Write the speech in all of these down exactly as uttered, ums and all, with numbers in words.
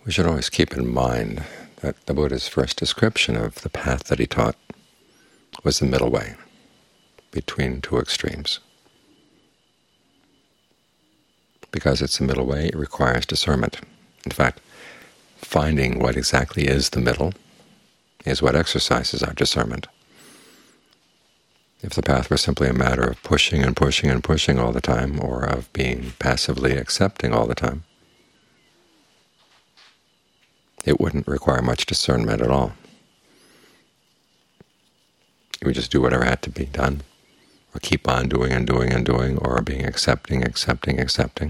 We should always keep in mind that the Buddha's first description of the path that he taught was the middle way between two extremes. Because it's the middle way, it requires discernment. In fact, finding what exactly is the middle is what exercises our discernment. If the path were simply a matter of pushing and pushing and pushing all the time, or of being passively accepting all the time, it wouldn't require much discernment at all. You would just do whatever had to be done, or keep on doing and doing and doing, or being accepting, accepting, accepting.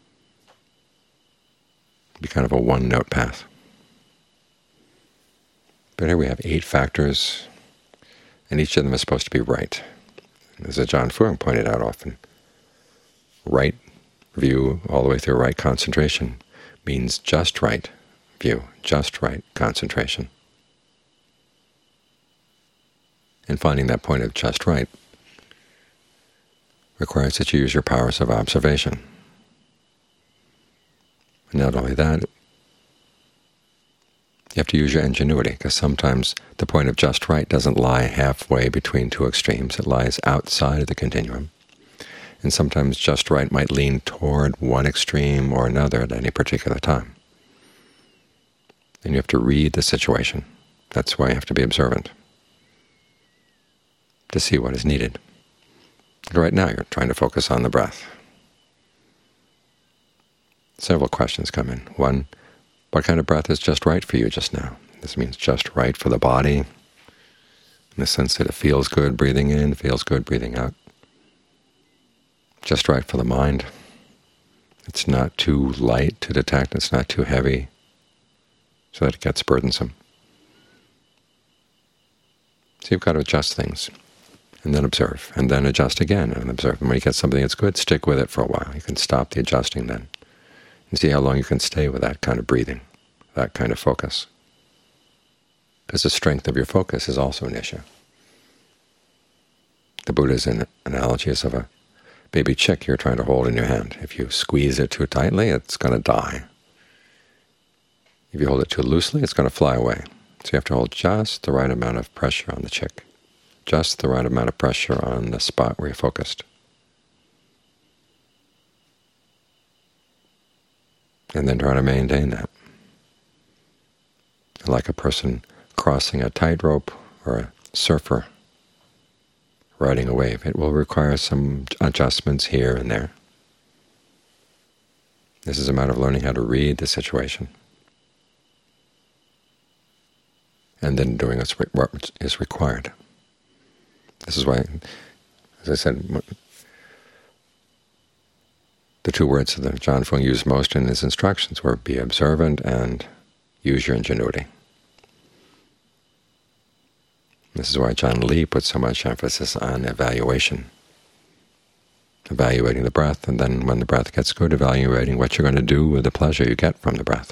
It'd be kind of a one-note path. But here we have eight factors, and each of them is supposed to be right. As Ajaan Fuang pointed out often, right view all the way through right concentration means just right view, just right concentration. And finding that point of just right requires that you use your powers of observation. And not only that, you have to use your ingenuity, because sometimes the point of just right doesn't lie halfway between two extremes. It lies outside of the continuum. And sometimes just right might lean toward one extreme or another at any particular time. And you have to read the situation. That's why you have to be observant, to see what is needed. And right now you're trying to focus on the breath. Several questions come in. One, what kind of breath is just right for you just now? This means just right for the body, in the sense that it feels good breathing in, feels good breathing out. Just right for the mind. It's not too light to detect, it's not too heavy, so that it gets burdensome. So you've got to adjust things, and then observe, and then adjust again, and observe. And when you get something that's good, stick with it for a while. You can stop the adjusting then, and see how long you can stay with that kind of breathing, that kind of focus. Because the strength of your focus is also an issue. The Buddha's analogy is of a baby chick you're trying to hold in your hand. If you squeeze it too tightly, it's going to die. If you hold it too loosely, it's going to fly away. So you have to hold just the right amount of pressure on the chick, just the right amount of pressure on the spot where you're focused. And then try to maintain that. Like a person crossing a tightrope or a surfer riding a wave, it will require some adjustments here and there. This is a matter of learning how to read the situation, and then doing what is required. This is why, as I said, the two words that Ajaan Fuang used most in his instructions were be observant and use your ingenuity. This is why John Lee put so much emphasis on evaluation, evaluating the breath, and then when the breath gets good, evaluating what you're going to do with the pleasure you get from the breath.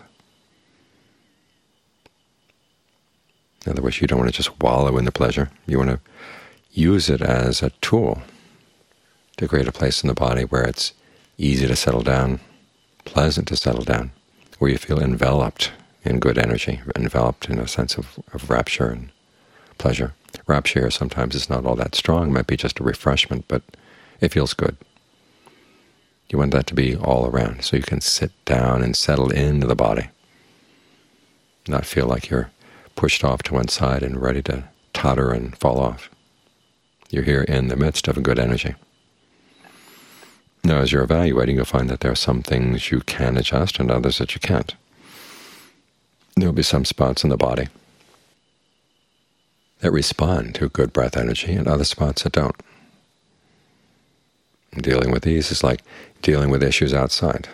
In other words, you don't want to just wallow in the pleasure. You want to use it as a tool to create a place in the body where it's easy to settle down, pleasant to settle down, where you feel enveloped in good energy, enveloped in a sense of, of rapture and pleasure. Rapture here sometimes is not all that strong. It might be just a refreshment, but it feels good. You want that to be all around, so you can sit down and settle into the body, not feel like you're pushed off to one side and ready to totter and fall off. You're here in the midst of a good energy. Now, as you're evaluating, you'll find that there are some things you can adjust and others that you can't. There will be some spots in the body that respond to good breath energy and other spots that don't. And dealing with these is like dealing with issues outside.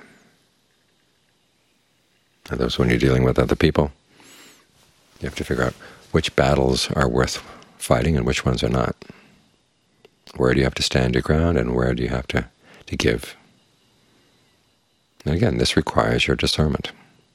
And those when you're dealing with other people, you have to figure out which battles are worth fighting and which ones are not. Where do you have to stand your ground and where do you have to, to give? And again, this requires your discernment.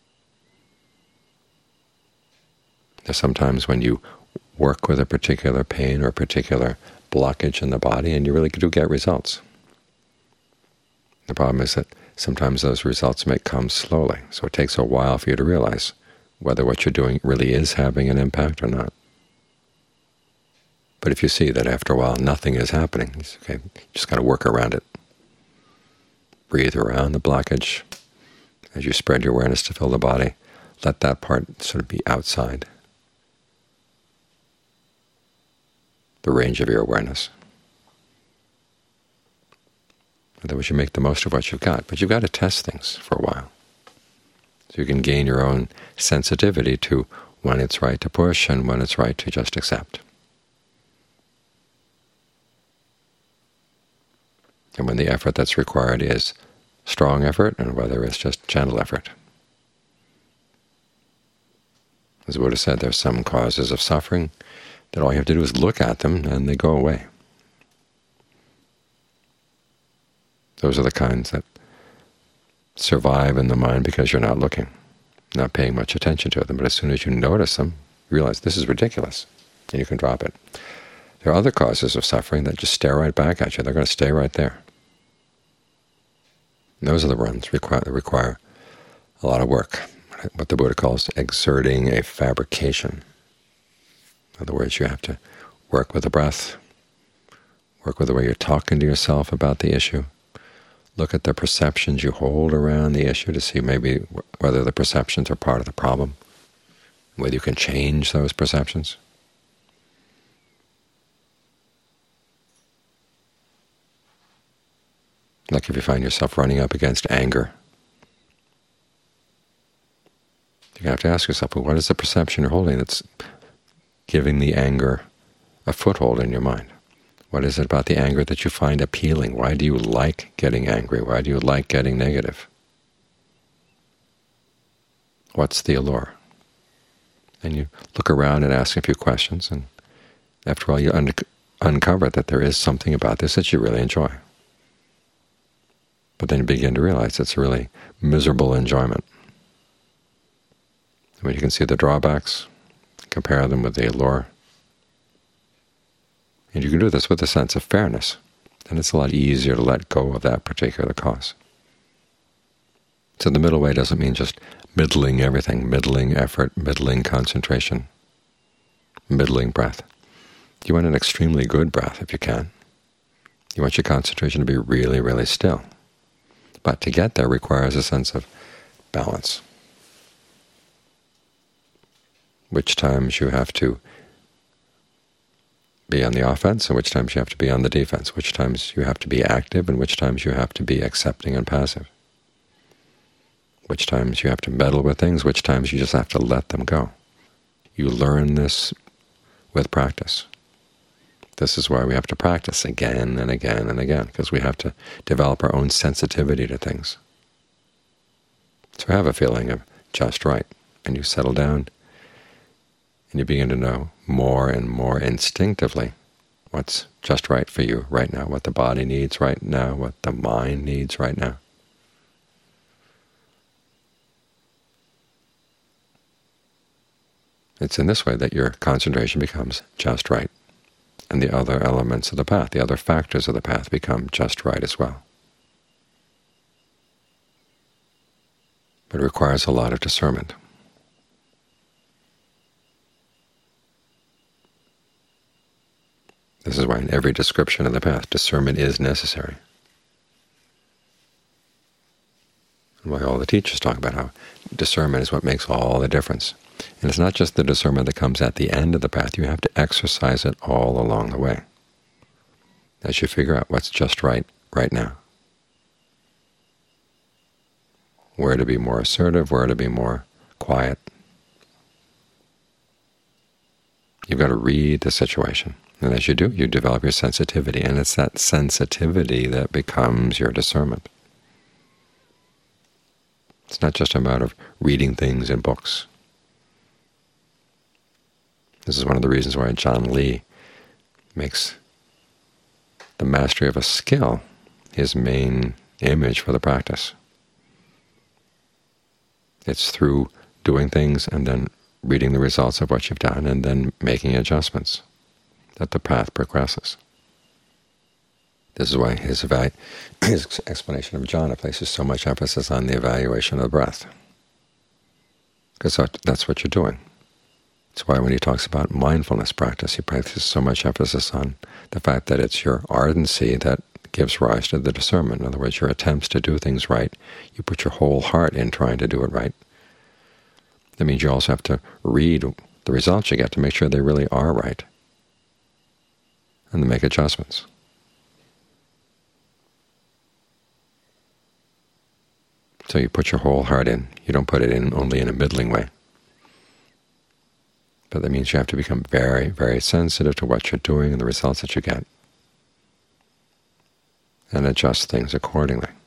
There's sometimes when you work with a particular pain or a particular blockage in the body, and you really do get results. The problem is that sometimes those results may come slowly, so it takes a while for you to realize whether what you're doing really is having an impact or not. But if you see that after a while nothing is happening, it's okay, you just got to work around it. Breathe around the blockage as you spread your awareness to fill the body. Let that part sort of be outside the range of your awareness. Otherwise you make the most of what you've got. But you've got to test things for a while, so you can gain your own sensitivity to when it's right to push and when it's right to just accept. And when the effort that's required is strong effort and whether it's just gentle effort. As the Buddha said, there are some causes of suffering that all you have to do is look at them and they go away. Those are the kinds that survive in the mind because you're not looking, not paying much attention to them. But as soon as you notice them, you realize this is ridiculous, and you can drop it. There are other causes of suffering that just stare right back at you. They're going to stay right there. And those are the ones require, that require a lot of work, what the Buddha calls exerting a fabrication. In other words, you have to work with the breath, work with the way you're talking to yourself about the issue, look at the perceptions you hold around the issue to see maybe whether the perceptions are part of the problem, whether you can change those perceptions. Like if you find yourself running up against anger, you have to ask yourself, well, what is the perception you're holding that's giving the anger a foothold in your mind? What is it about the anger that you find appealing? Why do you like getting angry? Why do you like getting negative? What's the allure? And you look around and ask a few questions, and after all you un uncover that there is something about this that you really enjoy. But then you begin to realize it's really miserable enjoyment. When you can see the drawbacks, compare them with the allure, and you can do this with a sense of fairness, then it's a lot easier to let go of that particular cause. So the middle way doesn't mean just middling everything, middling effort, middling concentration, middling breath. You want an extremely good breath if you can. You want your concentration to be really, really still. But to get there requires a sense of balance. Which times you have to be on the offense, and which times you have to be on the defense, which times you have to be active, and which times you have to be accepting and passive, which times you have to meddle with things, which times you just have to let them go. You learn this with practice. This is why we have to practice again and again and again, because we have to develop our own sensitivity to things. So have a feeling of just right, and you settle down, and you begin to know more and more instinctively what's just right for you right now, what the body needs right now, what the mind needs right now. It's in this way that your concentration becomes just right, and the other elements of the path, the other factors of the path become just right as well. But it requires a lot of discernment. This is why in every description of the path, discernment is necessary. And why all the teachers talk about how discernment is what makes all the difference. And it's not just the discernment that comes at the end of the path. You have to exercise it all along the way as you figure out what's just right right now. Where to be more assertive, where to be more quiet. You've got to read the situation. And as you do, you develop your sensitivity, and it's that sensitivity that becomes your discernment. It's not just a matter of reading things in books. This is one of the reasons why John Lee makes the mastery of a skill his main image for the practice. It's through doing things and then reading the results of what you've done and then making adjustments that the path progresses. This is why his, evalu his explanation of jhana places so much emphasis on the evaluation of the breath, because that's what you're doing. That's why when he talks about mindfulness practice, he places so much emphasis on the fact that it's your ardency that gives rise to the discernment. In other words, your attempts to do things right, you put your whole heart in trying to do it right. That means you also have to read the results you get to make sure they really are right, and to make adjustments. So you put your whole heart in. You don't put it in only in a middling way. But that means you have to become very, very sensitive to what you're doing and the results that you get, and adjust things accordingly.